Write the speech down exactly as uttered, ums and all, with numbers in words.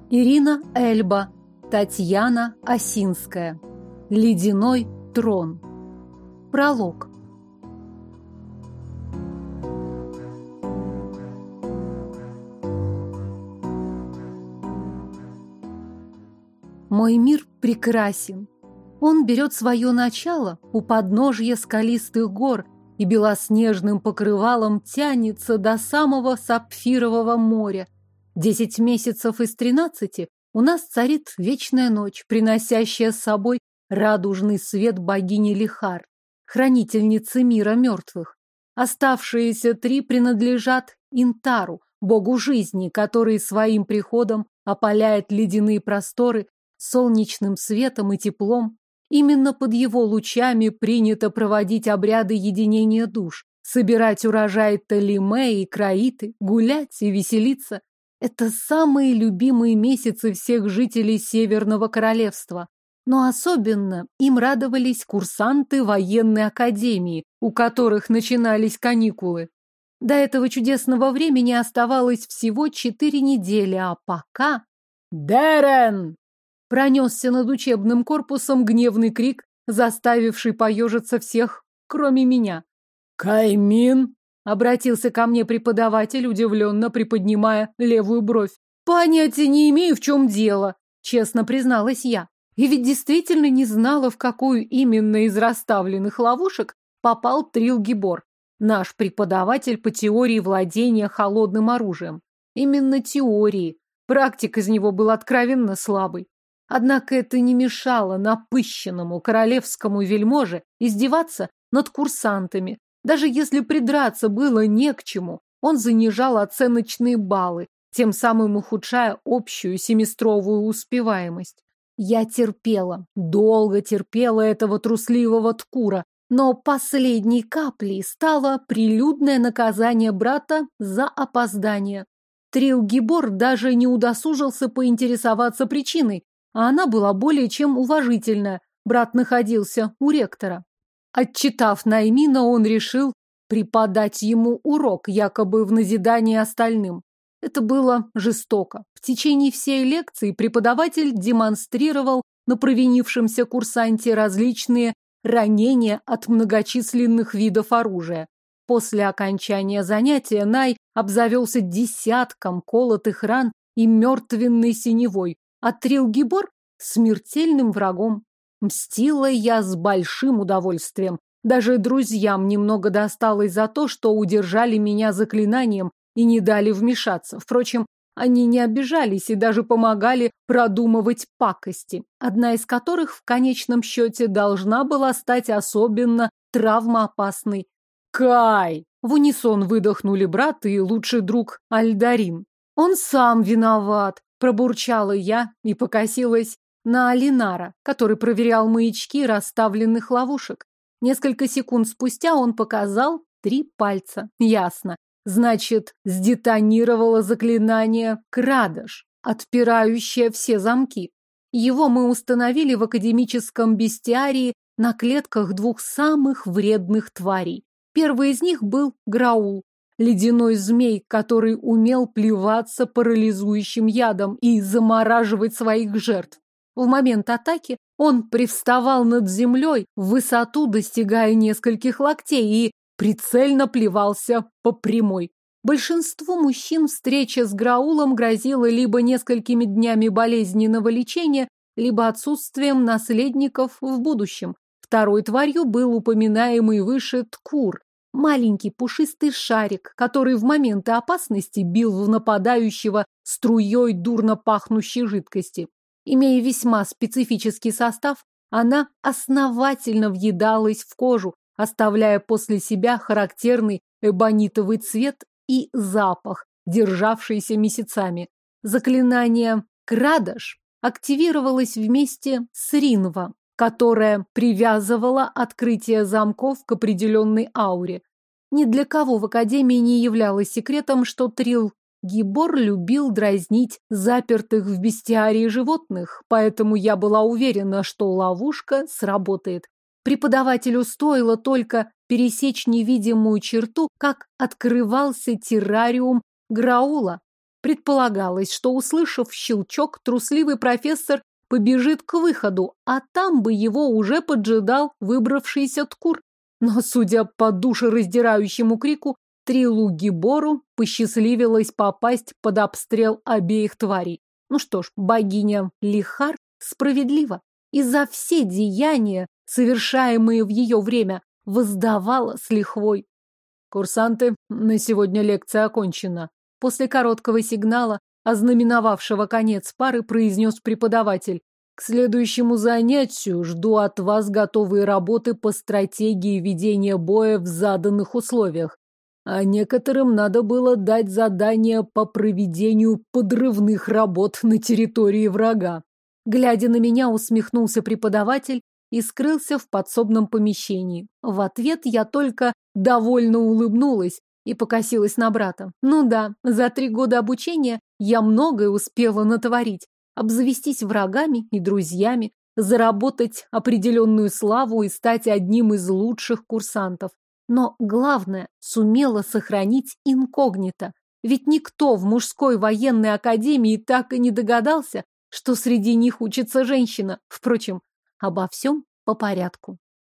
Ирина Эльба, Татьяна Осинская. Ледяной трон. Пролог. Мой мир прекрасен. Он берет свое начало у подножья скалистых гор и белоснежным покрывалом тянется до самого сапфирового моря. Десять месяцев из тринадцати у нас царит вечная ночь, приносящая с собой радужный свет богини Лихар, хранительницы мира мертвых. Оставшиеся три принадлежат Интару, богу жизни, который своим приходом опаляет ледяные просторы солнечным светом и теплом. Именно под его лучами принято проводить обряды единения душ, собирать урожай Талиме и Краиты, гулять и веселиться. Это самые любимые месяцы всех жителей Северного Королевства. Но особенно им радовались курсанты военной академии, у которых начинались каникулы. До этого чудесного времени оставалось всего четыре недели, а пока... «Дерен!» Пронесся над учебным корпусом гневный крик, заставивший поежиться всех, кроме меня. «Каймин!» — обратился ко мне преподаватель, удивленно приподнимая левую бровь. «Понятия не имею, в чем дело», — честно призналась я. И ведь действительно не знала, в какую именно из расставленных ловушек попал Трил-Гибор, наш преподаватель по теории владения холодным оружием. Именно теории. Практик из него был откровенно слабый. Однако это не мешало напыщенному королевскому вельможе издеваться над курсантами. Даже если придраться было не к чему, он занижал оценочные баллы, тем самым ухудшая общую семестровую успеваемость. Я терпела, долго терпела этого трусливого ткура, но последней каплей стало прилюдное наказание брата за опоздание. Трил-Гибор даже не удосужился поинтересоваться причиной, а она была более чем уважительная. Брат находился у ректора. Отчитав Наймина, он решил преподать ему урок, якобы в назидание остальным. Это было жестоко. В течение всей лекции преподаватель демонстрировал на провинившемся курсанте различные ранения от многочисленных видов оружия. После окончания занятия Най обзавелся десятком колотых ран и мертвенной синевой, а Трил-Гибор — смертельным врагом. Мстила я с большим удовольствием. Даже друзьям немного досталось за то, что удержали меня заклинанием и не дали вмешаться. Впрочем, они не обижались и даже помогали продумывать пакости, одна из которых в конечном счете должна была стать особенно травмоопасной. «Кай!» — в унисон выдохнули брат и лучший друг Альдарин. «Он сам виноват!» — пробурчала я и покосилась на Алинара, который проверял маячки расставленных ловушек. Несколько секунд спустя он показал три пальца. Ясно. Значит, сдетонировало заклинание «Крадож», отпирающее все замки. Его мы установили в академическом бестиарии на клетках двух самых вредных тварей. Первый из них был Граул, ледяной змей, который умел плеваться парализующим ядом и замораживать своих жертв. В момент атаки он привставал над землей, в высоту достигая нескольких локтей, и прицельно плевался по прямой. Большинству мужчин встреча с Граулом грозила либо несколькими днями болезненного лечения, либо отсутствием наследников в будущем. Второй тварью был упоминаемый выше Ткур, маленький пушистый шарик, который в моменты опасности бил в нападающего струей дурно пахнущей жидкости. Имея весьма специфический состав, она основательно въедалась в кожу, оставляя после себя характерный эбонитовый цвет и запах, державшийся месяцами. Заклинание «Крадож» активировалось вместе с Ринва, которая привязывала открытие замков к определенной ауре. Ни для кого в Академии не являлось секретом, что Трил-Гибор любил дразнить запертых в бестиарии животных, поэтому я была уверена, что ловушка сработает. Преподавателю стоило только пересечь невидимую черту, как открывался террариум Граула. Предполагалось, что, услышав щелчок, трусливый профессор побежит к выходу, а там бы его уже поджидал выбравшийся ткур. Но, судя по душераздирающему крику, Трилугибору посчастливилось попасть под обстрел обеих тварей. Ну что ж, богиня Лихар справедлива. И за все деяния, совершаемые в ее время, воздавала с лихвой. Курсанты, на сегодня лекция окончена. После короткого сигнала, ознаменовавшего конец пары, произнес преподаватель. К следующему занятию жду от вас готовые работы по стратегии ведения боя в заданных условиях. А некоторым надо было дать задание по проведению подрывных работ на территории врага. Глядя на меня, усмехнулся преподаватель и скрылся в подсобном помещении. В ответ я только довольно улыбнулась и покосилась на брата. Ну да, за три года обучения я многое успела натворить. Обзавестись врагами и друзьями, заработать определенную славу и стать одним из лучших курсантов. Но главное, сумела сохранить инкогнито. Ведь никто в мужской военной академии так и не догадался, что среди них учится женщина. Впрочем, обо всем по порядку.